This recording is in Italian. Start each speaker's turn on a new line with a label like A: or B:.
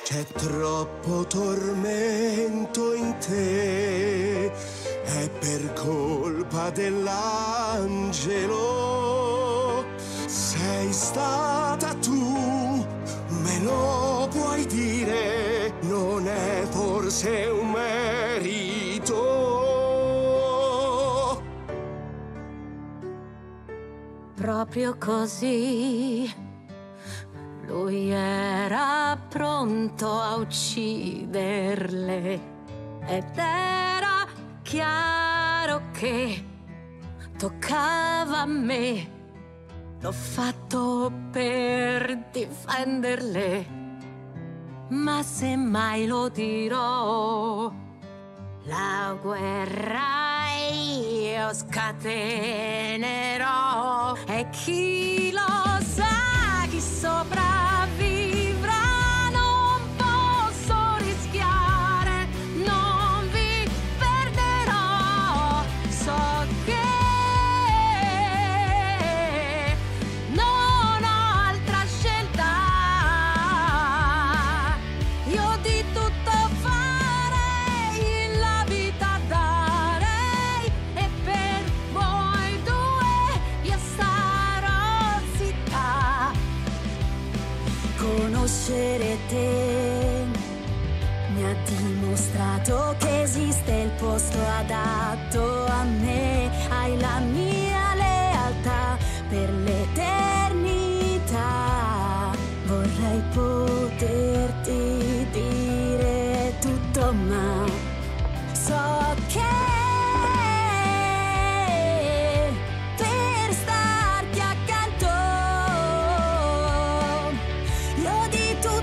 A: C'è troppo tormento in te, è per colpa dell'angelo. Sei stata tu, me lo puoi dire, non è forse un merito?
B: Proprio così. Lui era pronto a ucciderle ed era chiaro che toccava a me. L'ho fatto per difenderle, ma se mai lo dirò, la guerra io scatenerò e chi lo sa chi sopravvivrà. Non posso rischiare, non vi perderò. So che non ho altra scelta. Io di tutto farei, la vita darei, e per voi due io starò zitta. Conoscere te mi ha dimostrato che esiste il posto adatto a me. Hai la mia lealtà per l'eternità. Vorrei poterti dire tutto, ma so che per starti accanto io di tutto